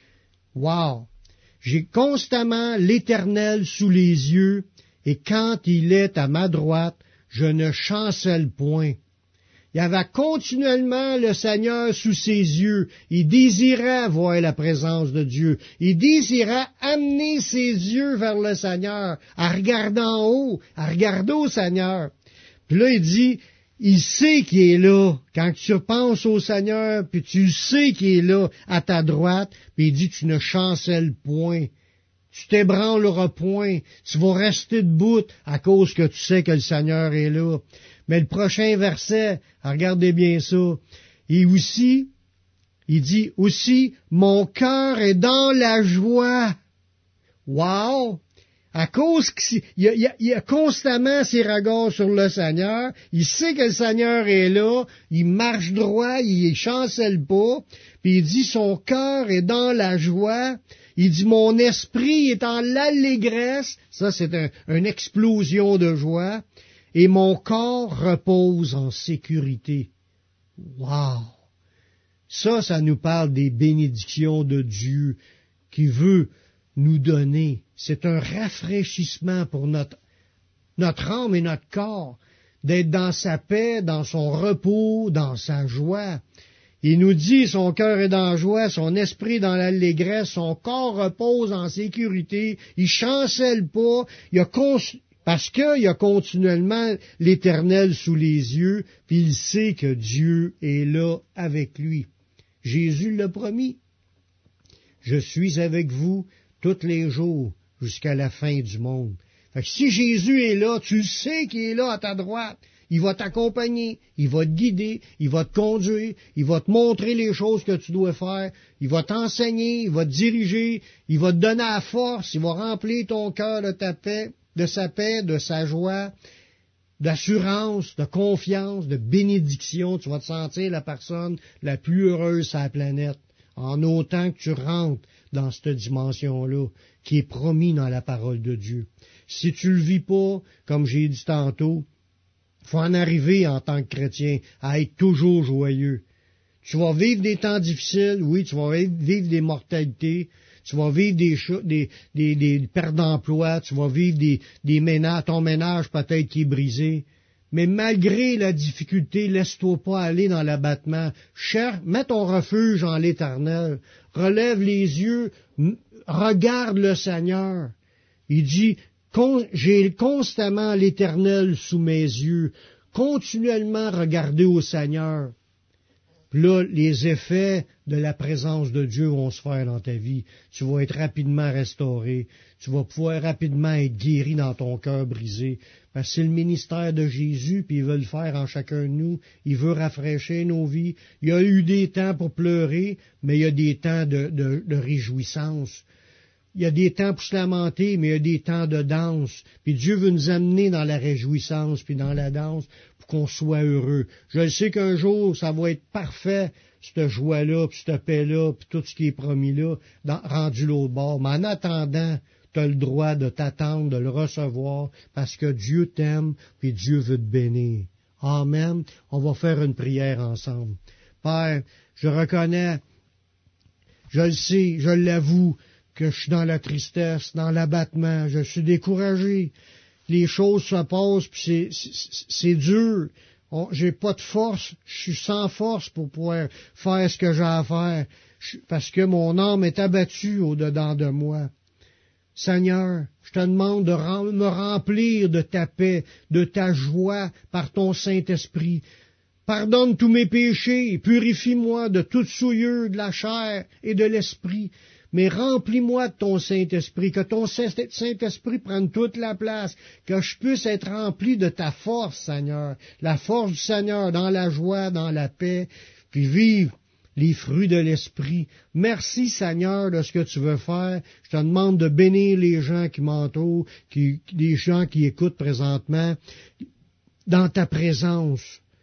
Wow! J'ai constamment l'Éternel sous les yeux, et quand il est à ma droite, je ne chancelle point. Il y avait continuellement le Seigneur sous ses yeux. Il désirait voir la présence de Dieu. Il désirait amener ses yeux vers le Seigneur, à regarder en haut, à regarder au Seigneur. Puis là, il dit, il sait qu'il est là. Quand tu penses au Seigneur, puis tu sais qu'il est là, à ta droite, puis il dit, tu ne chancelles point. Tu t'ébranleras point. Tu vas rester debout à cause que tu sais que le Seigneur est là. Mais le prochain verset, regardez bien ça. Et aussi, il dit aussi, mon cœur est dans la joie. Wow! À cause qu'il y a, il y a, il y a constamment ses regards sur le Seigneur, il sait que le Seigneur est là, il marche droit, il chancelle pas, puis il dit son cœur est dans la joie, il dit mon esprit est en l'allégresse, ça c'est un, une explosion de joie, et mon corps repose en sécurité. Wow! Ça, ça nous parle des bénédictions de Dieu qui veut nous donner. C'est un rafraîchissement pour notre, notre âme et notre corps, d'être dans sa paix, dans son repos, dans sa joie. Il nous dit, son cœur est dans la joie, son esprit dans l'allégresse, son corps repose en sécurité, il chancelle pas, il a cons- parce qu'il a continuellement l'Éternel sous les yeux, puis il sait que Dieu est là avec lui. Jésus l'a promis. Je suis avec vous tous les jours jusqu'à la fin du monde. Fait que si Jésus est là, tu sais qu'il est là à ta droite. Il va t'accompagner, il va te guider, il va te conduire, il va te montrer les choses que tu dois faire, il va t'enseigner, il va te diriger, il va te donner la force, il va remplir ton cœur de ta paix, de sa paix, de sa joie, d'assurance, de confiance, de bénédiction. Tu vas te sentir la personne la plus heureuse sur la planète, en autant que tu rentres dans cette dimension-là, qui est promis dans la parole de Dieu. Si tu le vis pas, comme j'ai dit tantôt, faut en arriver en tant que chrétien à être toujours joyeux. Tu vas vivre des temps difficiles, oui, tu vas vivre des mortalités, tu vas vivre des, des, des, des pertes d'emploi, tu vas vivre des, des ménages, ton ménage peut-être qui est brisé. Mais malgré la difficulté, laisse-toi pas aller dans l'abattement. Cherche, mets ton refuge en l'Éternel. Relève les yeux, regarde le Seigneur. Il dit, j'ai constamment l'Éternel sous mes yeux, continuellement regarder au Seigneur. Puis là, les effets de la présence de Dieu vont se faire dans ta vie. Tu vas être rapidement restauré. Tu vas pouvoir rapidement être guéri dans ton cœur brisé. Parce que c'est le ministère de Jésus, puis il veut le faire en chacun de nous. Il veut rafraîchir nos vies. Il y a eu des temps pour pleurer, mais il y a des temps de, de, de réjouissance. Il y a des temps pour se lamenter, mais il y a des temps de danse. Puis Dieu veut nous amener dans la réjouissance, puis dans la danse, pour qu'on soit heureux. Je sais qu'un jour, ça va être parfait, cette joie-là, puis cette paix-là, puis tout ce qui est promis là, dans, rendu l'autre bord. Mais en attendant, tu as le droit de t'attendre, de le recevoir, parce que Dieu t'aime, puis Dieu veut te bénir. Amen. On va faire une prière ensemble. Père, je reconnais, je le sais, je l'avoue, que je suis dans la tristesse, dans l'abattement, je suis découragé. Les choses se passent, puis c'est, c'est, c'est dur. On, j'ai pas de force, je suis sans force pour pouvoir faire ce que j'ai à faire, je, parce que mon âme est abattue au-dedans de moi. Seigneur, je te demande de rem, me remplir de ta paix, de ta joie par ton Saint-Esprit. Pardonne tous mes péchés, purifie-moi de toute souillure de la chair et de l'esprit. Mais remplis-moi de ton Saint-Esprit, que ton Saint-Esprit prenne toute la place, que je puisse être rempli de ta force, Seigneur, la force du Seigneur dans la joie, dans la paix, puis vivre les fruits de l'Esprit. Merci, Seigneur, de ce que tu veux faire. Je te demande de bénir les gens qui m'entourent, qui, les gens qui écoutent présentement, dans ta présence.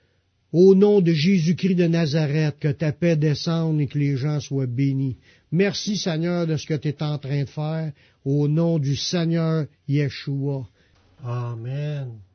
Au nom de Jésus-Christ de Nazareth, que ta paix descende et que les gens soient bénis. Merci, Seigneur, de ce que tu es en train de faire, au nom du Seigneur Yeshua. Amen.